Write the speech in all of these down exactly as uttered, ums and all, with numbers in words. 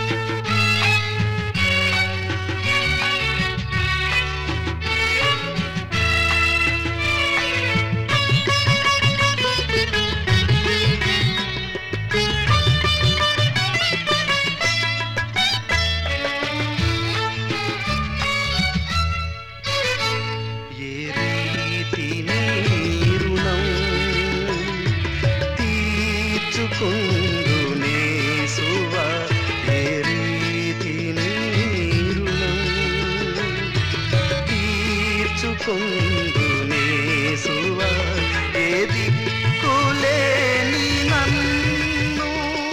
తీర్చుకుందునేసువా ఏది కులేని నన్ను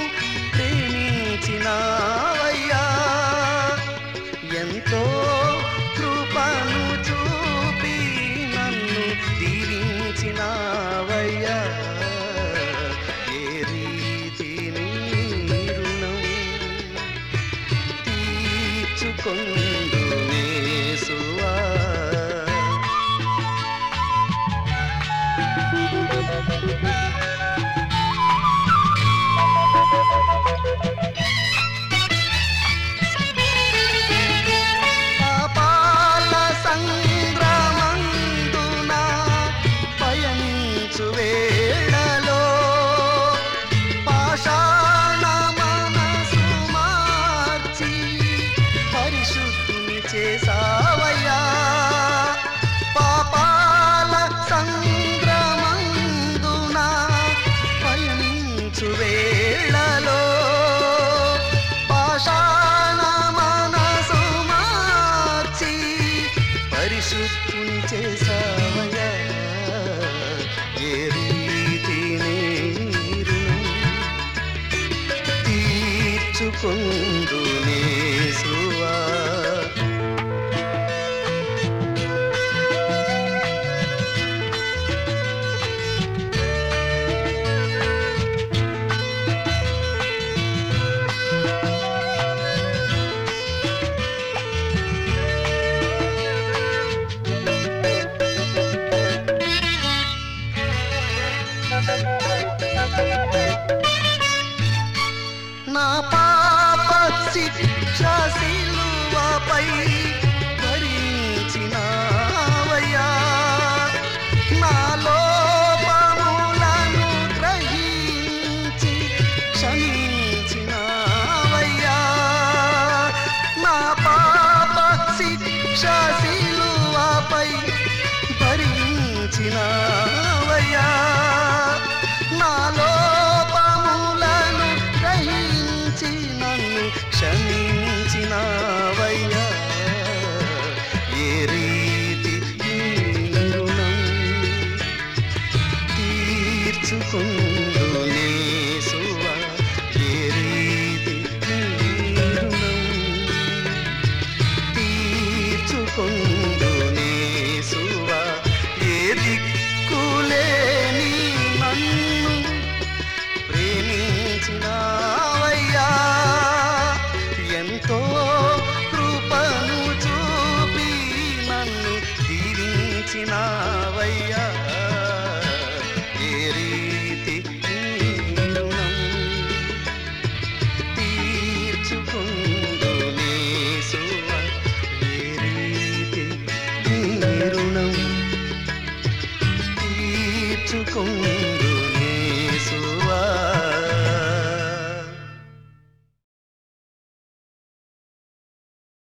ప్రేమించినావయ్యా ఎంతో కృపను చూపి నన్ను దీవించినావయ్యా ఏ రీతి నీ రుణం తీర్చుకుందునేసువా పాపాల సంగ్రామందున పయనించు వేళలో పాషాణ మనసు మార్చి పరిశుద్ధిని చేసావయ్యా పాపాల సంగ్రామందున పయనించు వేళలో పాషాణ మనసు మార్చి పరిశుద్ధిని చేసావయ్యా ఏ రీతి నీ రుణం తీర్చుకుందునేసువా నా పాప శిక్ష సిలువపై భరించినావయ్యా నా లోపములను గ్రహించి క్షమించినావయ్యా నా పాప శిక్ష సిలువపై భరించినావయ్యా నా లోపములను గ్రహించి నన్ను క్షమించినావయ్యా